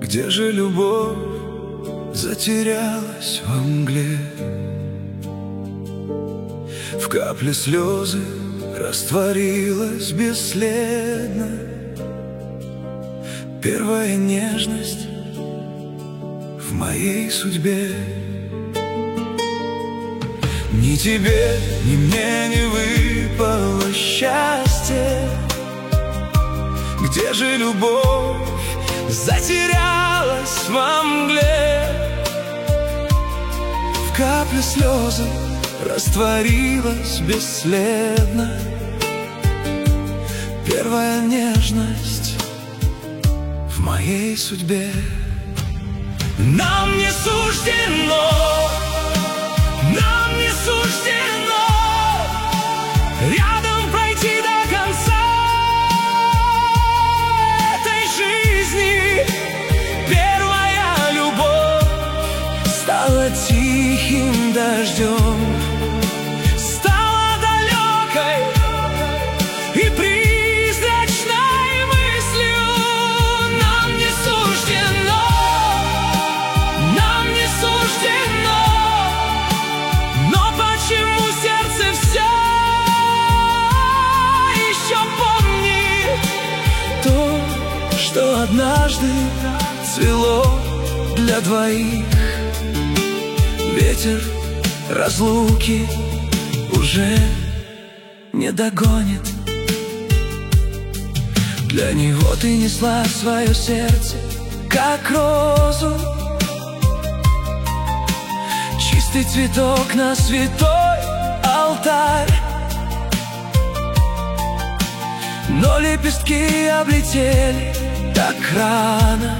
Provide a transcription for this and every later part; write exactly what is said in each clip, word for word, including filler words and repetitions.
Где же любовь затерялась во мгле? В капле слезы растворилась бесследно первая нежность в моей судьбе. Ни тебе, ни мне не выпало счастье. Где же любовь затерялась во мгле? В капле слезы растворилась бесследно первая нежность в моей судьбе. Нам не суждено, нам не суждено рядом пройти до конца этой жизни. Первая любовь стала тихим дождем, стала далекой и призрачной мыслью. Нам не суждено, нам не суждено, но почему сердце все еще помнит то, что однажды цвело для двоих? Ветер разлуки уже не догонит. Для него ты несла свое сердце, как розу, чистый цветок на святой алтарь. Но лепестки облетели так рано.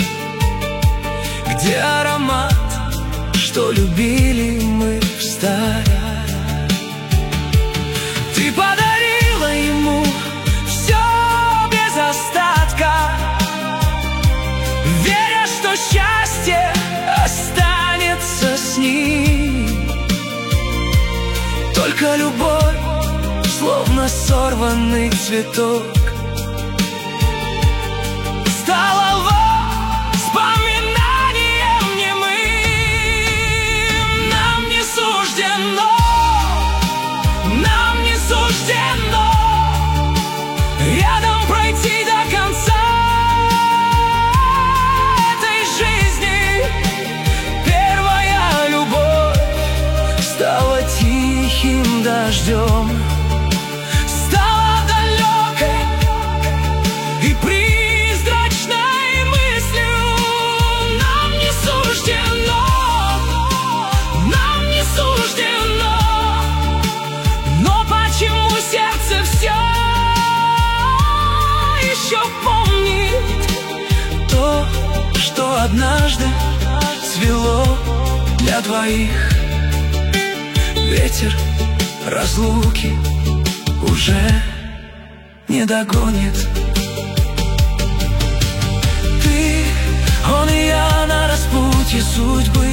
Где аромат, что любили мы встарь? Ты подарила ему все без остатка, веря, что счастье останется с ним. Только любовь, словно сорванный цветок, стала воспоминанием немым. Нам не суждено, нам не суждено рядом пройти до конца этой жизни. Первая любовь стала тихим дождем, стала далекой и призрачной мыслью. Нам не суждено, нам не суждено, но почему сердце все еще помнит то, что однажды цвело для двоих? Ветер разлуки уже не догонит. Ты, он и я на распутье судьбы.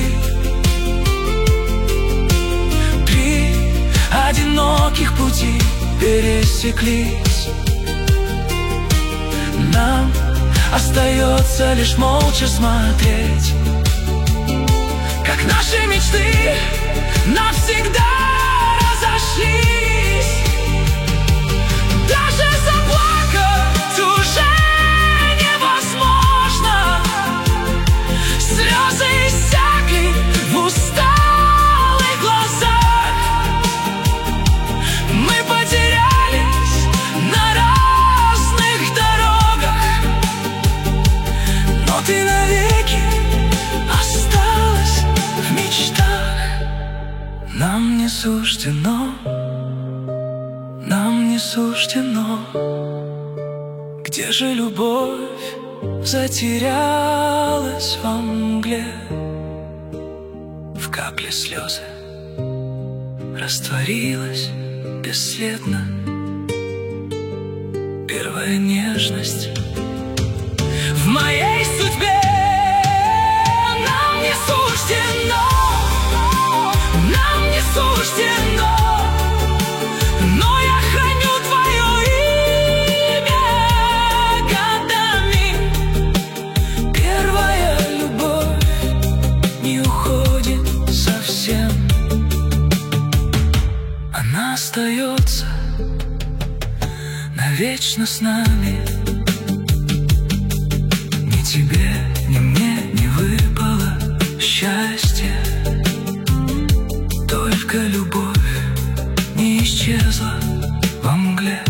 Три одиноких пути пересеклись. Нам остается лишь молча смотреть, как наши мечты навсегда разошлись. Даже заплакать уже невозможно. Слезы иссякли в усталых глазах. Мы потерялись на разных дорогах, но ты навеки осталась в мечтах. Нам не суждено, нам не суждено. Где же любовь затерялась во мгле? В капле слезы растворилась бесследно первая нежность в моей судьбе. Нам не суждено, нам не суждено, но я храню твое имя годами. Первая вечно с нами. Ни тебе, ни мне не выпало счастье, только любовь не исчезла во мгле.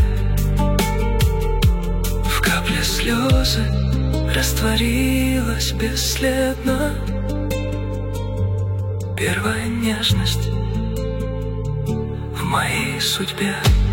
В капле слезы растворилась бесследно первая нежность в моей судьбе.